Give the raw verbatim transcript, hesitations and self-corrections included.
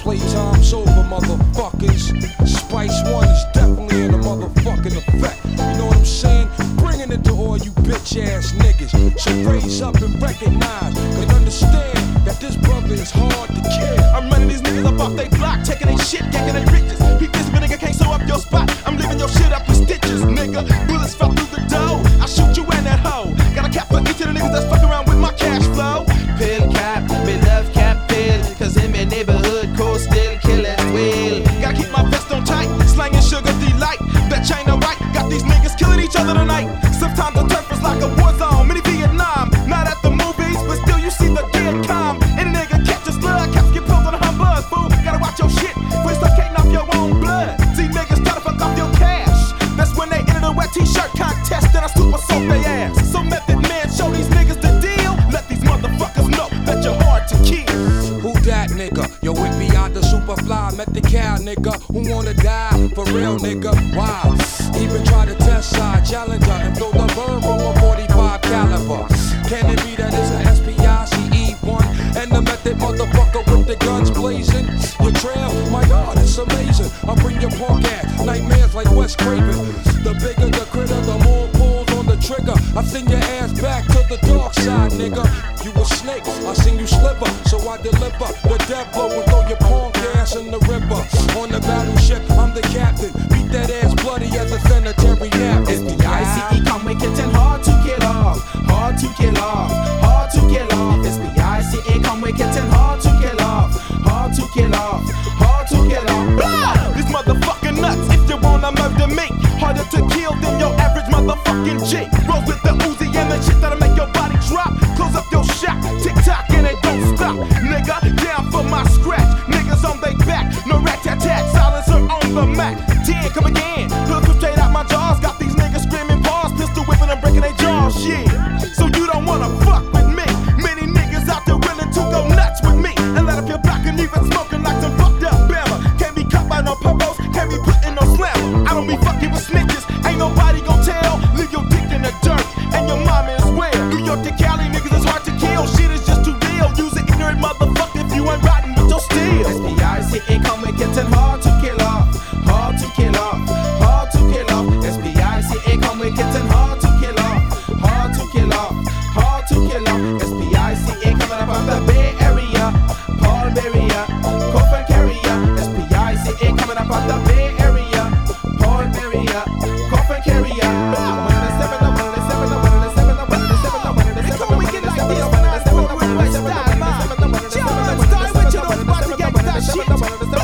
Playtime's over, motherfuckers. Spice One is definitely in a motherfucking effect. You know what I'm saying? Bringing it to all you bitch ass niggas. So raise up and recognize and understand that this brother is hard to kill. I'm running these niggas up off they block, taking they shit, yanking they riches. Peep this, but nigga can't sew up your spot. I'm leaving your shit up with stitches, nigga. Bullets fell through the door. I shoot you in that hoe. Got a cap for each of the niggas that's fucking around with my cash flow. Pill cap, me love cap pill, cause in my neighborhood, cold still killing well. Gotta keep my vest on tight, slanging sugar delight. That China white, got these niggas killing each other tonight. Sometimes the turf is like a war zone, mini Vietnam. Not at the movies, but still you see the dead calm. Any nigga catch a slug, caps get pulled on a humbug, fool. Gotta watch your shit, first suffocating off your own blood. See niggas try to fuck off your cash. That's when they enter the wet t-shirt contest, then I super soak they ass. So Method Man, show these niggas the deal. Let these motherfuckers know that you're hard to kill. Who that nigga? Yo, it be out the super fly, met the cow nigga. Who wanna die? For real nigga, wow. Even try to test side challenger and blow the bird from a forty-five caliber. Can it be that it's an S P I C E one and the method motherfucker with the guns blazing? Your trail, my God, it's amazing. I bring your punk ass nightmares like Wes Craven. The bigger the critter, the more pulls on the trigger. I send your ass back to the dark side, nigga. You a snake, I seen you slipper, so I deliver the devil and throw your punk ass in the river. On the battleship, I'm the captain. Beat that ass bloody as a sanitary napkin. S P I C E, come make it ten hard to kill off, hard to kill off, hard to kill off. S P I C E, come make it ten hard to kill off, hard to kill off, hard to kill off. Blah! These motherfucking nuts, if you wanna murder me, harder to kill than your average motherfucking G. Roll with the Uzi and the shit that'll make your body drop. Close up your shop, tick tock and it don't stop. Nigga, down for my scratch. Niggas on they back, no rat-tat-tat, silencer on the Mac. ten, come again, pistol straight out my jaws. Got these niggas screaming pause, pistol whipping and breaking their jaws, yeah. So you don't wanna fuck with me. Many niggas out there willing to go nuts with me and let up your back and even smoking like some fucked up Bama. Can't be caught by no purpose, can't be put in no slammer. I don't be fucking with snitches, ain't nobody gon' tell. Leave your dick in the dirt and your mama as well. New York to Cali, niggas is hard to kill. Shit is just too real. Use an ignorant motherfucker if you ain't riding with your steel. S P I C E, come make it ten hard to kill off, hard to kill off, hard to kill off. S P I C E, come make it ten hard to kill off, hard to kill off, hard to kill off. S P I C E, coming up out the Bay Area, Paul Beria, Coffin Carrier. S P I C E, coming up out the Bay Area, Paul Beria, Coffin Carrier. Start with you, don't about to get that shit.